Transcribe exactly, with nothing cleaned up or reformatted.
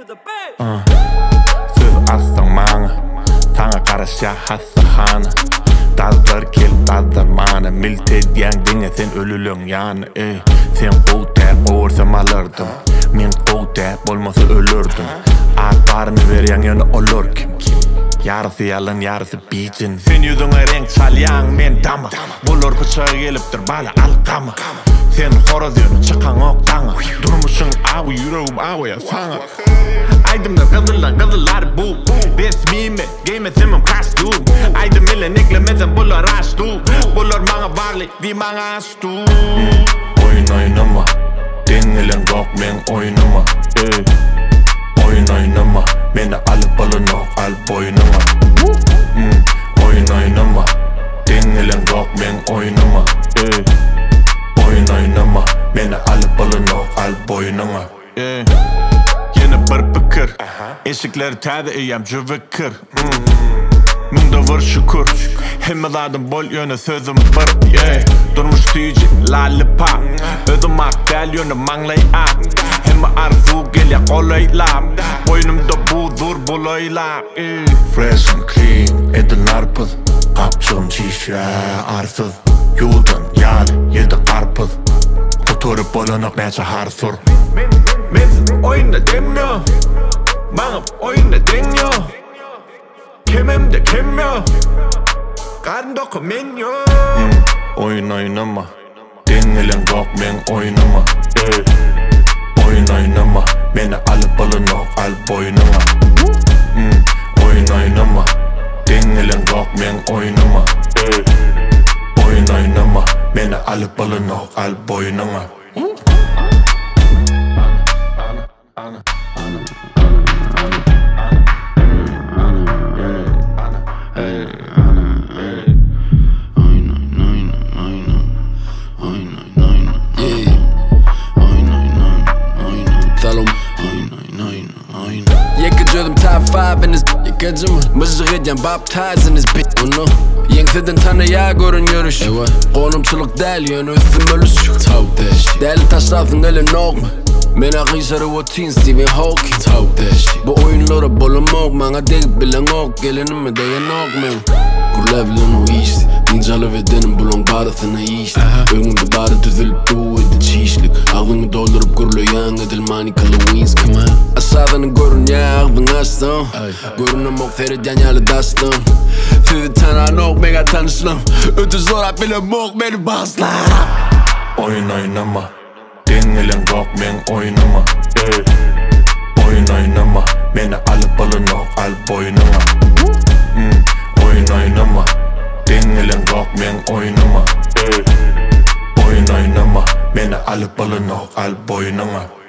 uh. Söz aslan mana Sana karışa hassa hana Dazlar kel dazlar mana Milted yan dinge sen ölülün yani ey. Sen kovter oğursam alırdım Men kovter olmasa ölürdüm Atlarını veren yana olur kim Yarısı yalan yarısı biçin Sen yüzüne renk salyan men dama Bulur bıçağı geliptir bana alkama Sen horozyonu çıkan oktana Durmuşsun avu yüreğim avuya sana Aydımlar kızılan kızılar bu Resmi mi giymezimim kastüm Aydım ile neklemezim bulur açtı Bulur bana varlık vi bana açtı Oyun oynama Denilen gok men oynama ey. Oyun oynama Beni alıp alın ok al boynuma mm. Oyun oynama Denilen gok men oynama ey. Oyun oynama Beni alıp alın ok al boynuma ey. Yeni bir fikir Eşikleri tədi iyem cüvekir Munda var şükür Hemmeladım bol yönü sözüm bir yeah. Durmuş tüyücü lollipop Özüm ak del yönü manglay ak Hemme arzu gelya kolayla Boynumda buzur bulayla yeah. Fresh and clean edin arpız Kapçım çişe arsız Yudun yağlı yedi karpız Kuturup bolunak neçe harsur Men oyunda demiyor Bana oyunda deniyor Kemimde kem yok Karın dokumenyo mm. Oyun oynama Denilen gok men oynama ey. Oyun oynama Beni alıp alın ok al boynuma mm. Oyun oynama Denilen gok men oynama ey. Oyun oynama Beni alıp alın ok al boynuma Top five in this yakacı mı? Mızıkıdan baptize in this bitch bunu Yenkseden tanıya görünüyoruz Konumçuluk del yönü üstüm ölüş Talk that shit Deli taşrafın öyle nok mu? Mena kıysarı o teen Stephen Hawking Talk that shit Bu oyunlara bulunmak Bana deyip bilen ok Gelinime değen ok men Kurlevilen o işte Ninjalı ve denim bulun barısına işte Önümde barı düzülüp doğu edi çişlik Ağını doldurup kurlayan edilmani Halloween's come on Aşağıdanı görün ya ağvın açtım Görünüm ok feriden yalı dastım Sizi tanan ok mega tanışlım Ötü zora bile mok beni basla Oyun oynama Denilen gok men oynama ey. Oyun oynama Beni alıp alın ok al boynuma mm. Oyun oynama Denilen gok men oynama ey. Oyun oynama Beni alıp alın ok al boynuma